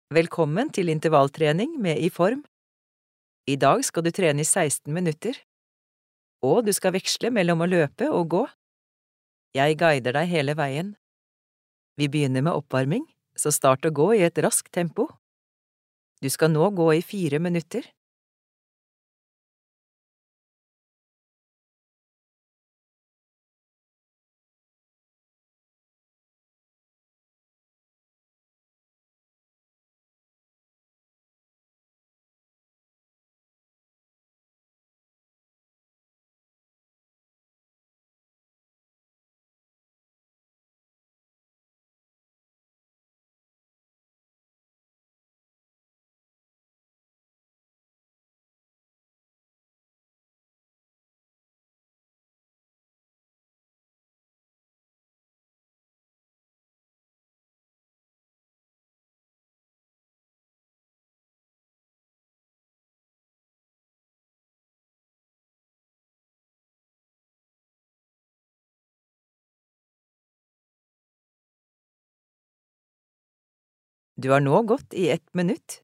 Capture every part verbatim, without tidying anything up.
Velkommen til intervalltrening med I Form. I dag skal du trene I seksten minutter, og du skal veksle mellom å løpe og gå. Jeg guider deg hele veien. Vi begynner med oppvarming, så start å gå I et raskt tempo. Du skal nå gå I fire minutter. Du har nå gått I ett minutt.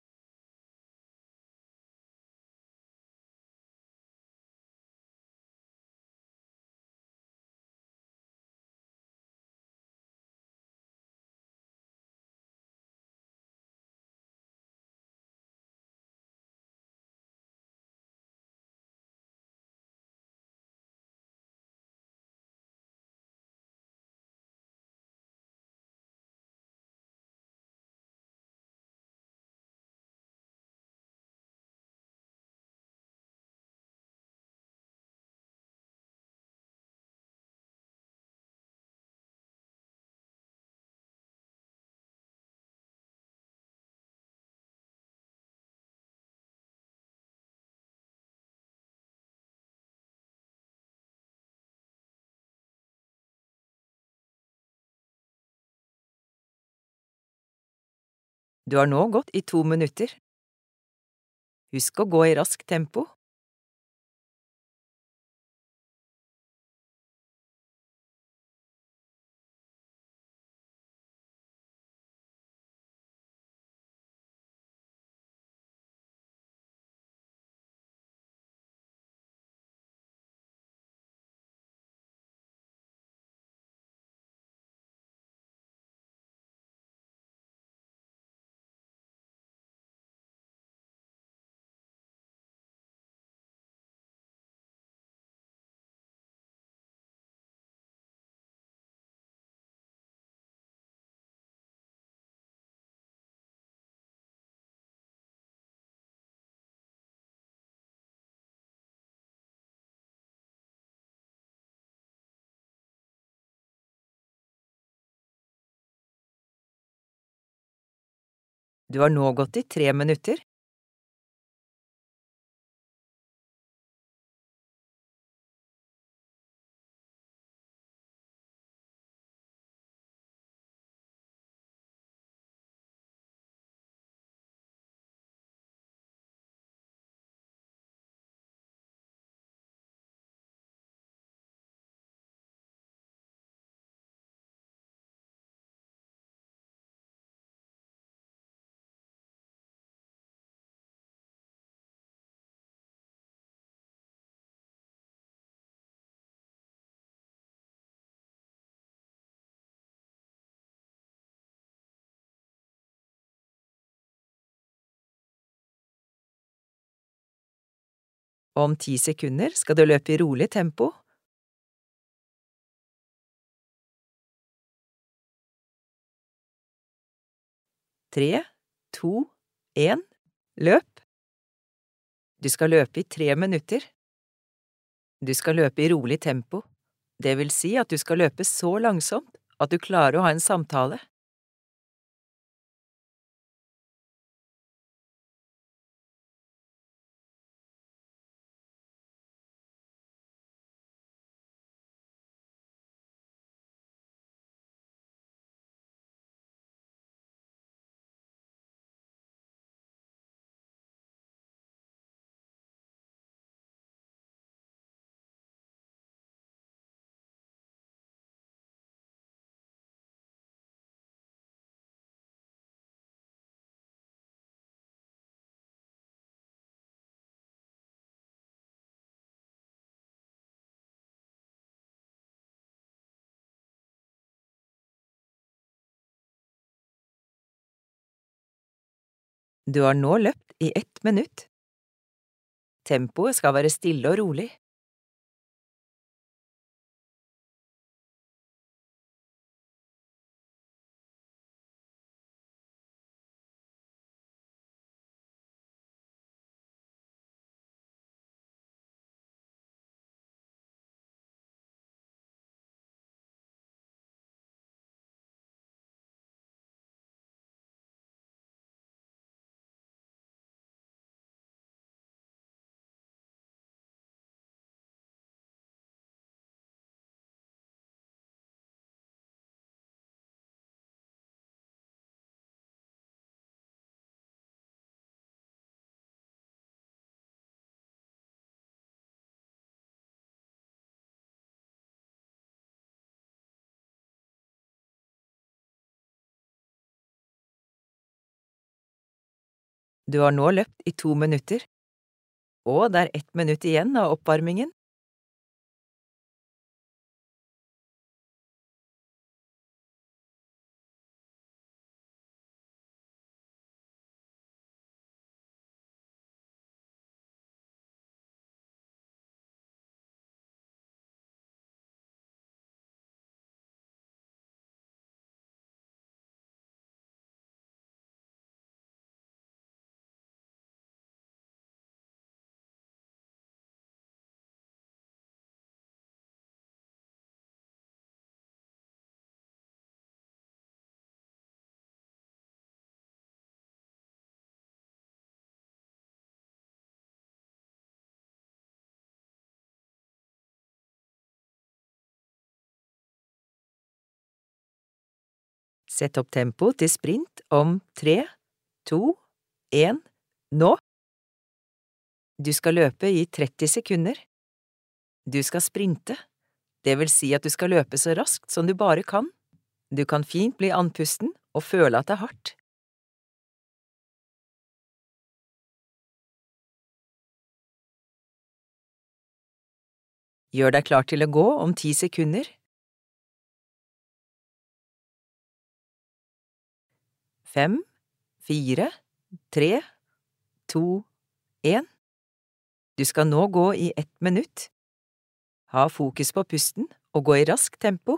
Du har nå gått I to minutter. Husk å gå I raskt tempo. Du har nå gått I tre minutter. Om ti sekunder skal du løpe I rolig tempo. Tre, to, en, løp! Du skal løpe I tre minutter. Du skal løpe I rolig tempo. Det vil si at du skal løpe så langsomt at du klarer å ha en samtale. Du har nå løpt i ett minutt. Tempoet skal være stille og rolig. Du har nå løpt i to minutter, og det er ett minutt igjen av oppvarmingen. Sett opp tempo til sprint om tre, to, en, nå! Du skal løpe i tretti sekunder. Du skal sprinte, det vil si at du skal løpe så raskt som du bare kan. Du kan fint bli andpusten og føle at det er hardt. Gjør deg klar til å gå om ti sekunder. Fem, fire, tre, to, en. Du skal nå gå i ett minutt. Ha fokus på pusten og gå i raskt tempo.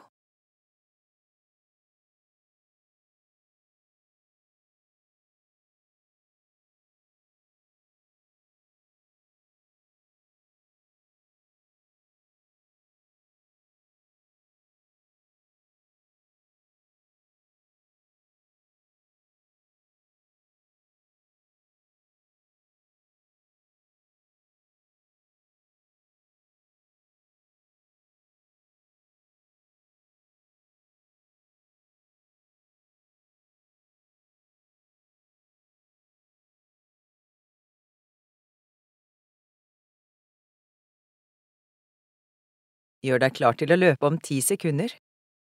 Gjør deg klar til å løpe om ti sekunder.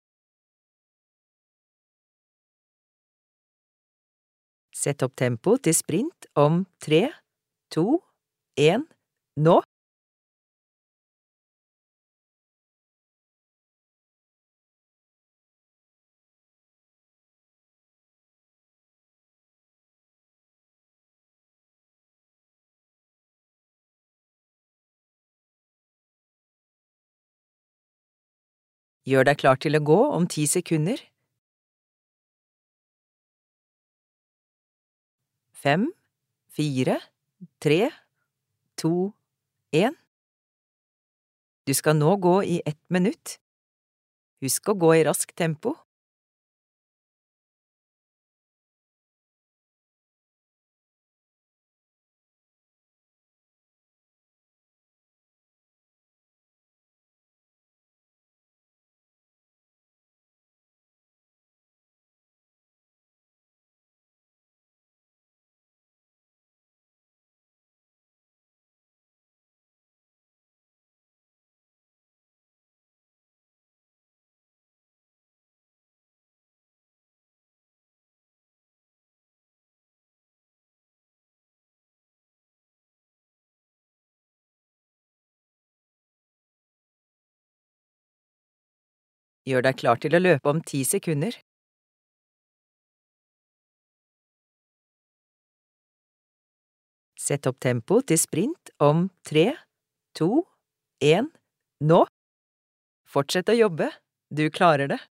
Sett opp tempo til sprint om tre, to, en, nå! Gjør deg klar til å gå om ti sekunder. Fem, fire, tre, to, en. Du skal nå gå i ett minutt. Husk å gå i raskt tempo. Gjør deg klar til å løpe om ti sekunder. Sett opp tempo til sprint om tre, to, en, nå! Fortsett å jobbe, du klarer det!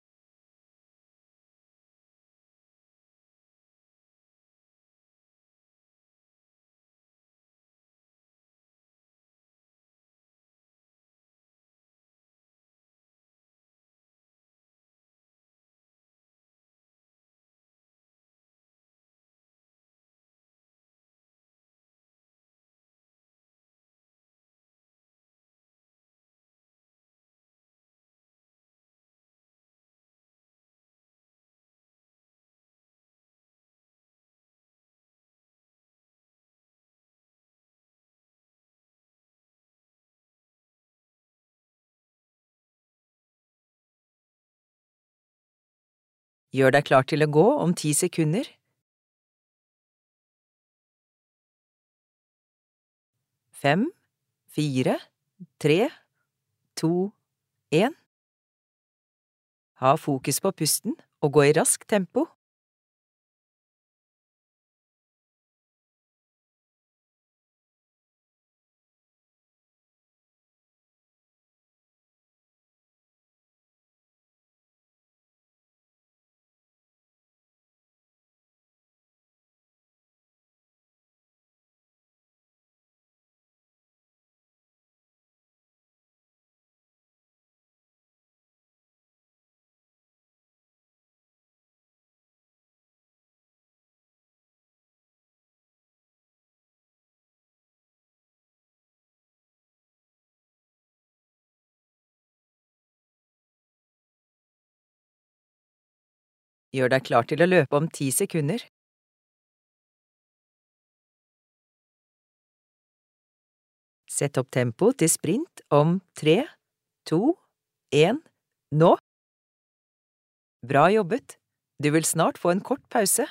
Gjør deg klar til å gå om ti sekunder. Fem, fire, tre, to, en. Ha fokus på pusten og gå i raskt tempo. Gjør deg klar til å løpe om ti sekunder. Sett opp tempo til sprint om tre, to, en, nå! Bra jobbet! Du vil snart få en kort pause.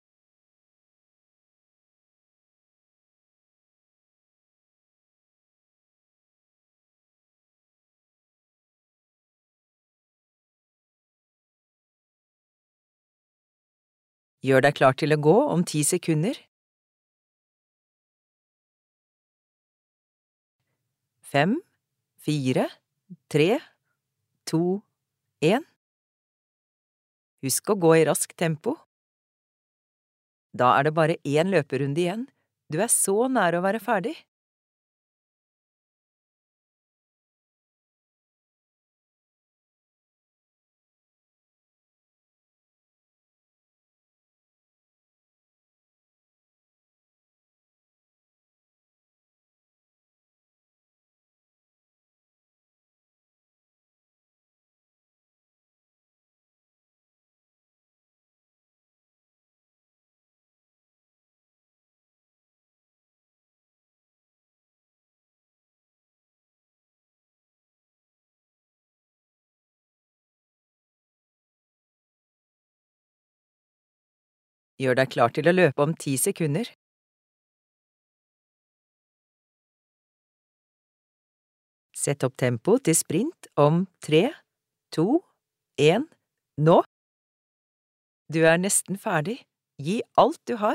Gjør deg klar til å gå om ti sekunder. Fem, fire, tre, to, en. Husk å gå i raskt tempo. Da er det bare én løperunde igjen. Du er så nær å være ferdig. Gjør deg klar til å løpe om ti sekunder. Sett opp tempo til sprint om tre, to, en, nå! Du er nesten ferdig. Gi alt du har.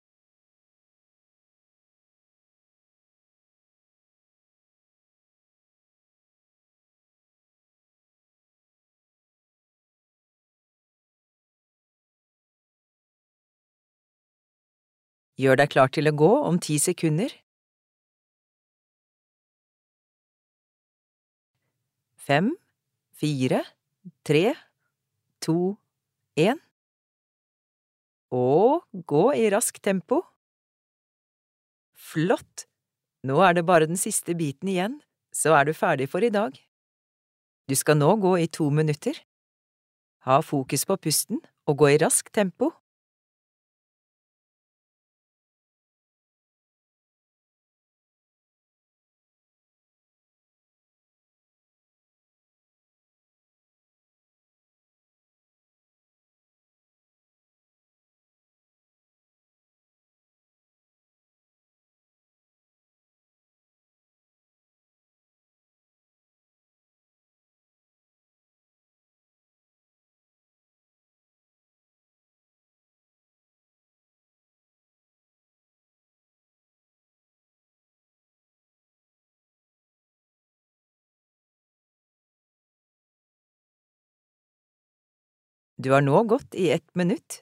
Gjør deg klar til å gå om ti sekunder. Fem, fire, tre, to, en. Og gå i raskt tempo. Flott! Nå er det bare den siste biten igjen, så er du ferdig for i dag. Du skal nå gå i to minutter. Ha fokus på pusten og gå i raskt tempo. Du har nå gått i ett minutt.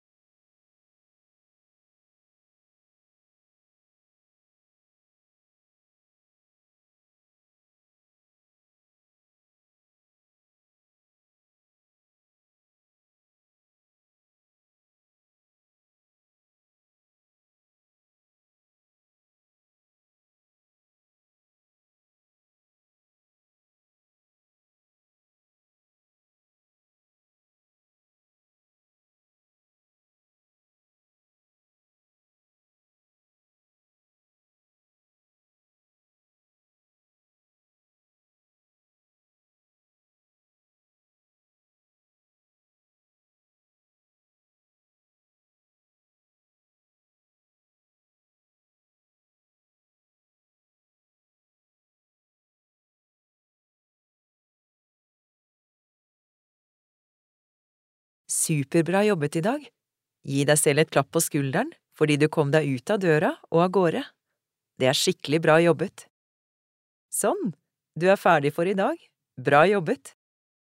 Superbra jobbet i dag. Gi deg selv et klapp på skulderen fordi du kom deg ut av døra og av gårde. Det er skikkelig bra jobbet. Sånn, du er ferdig for i dag. Bra jobbet!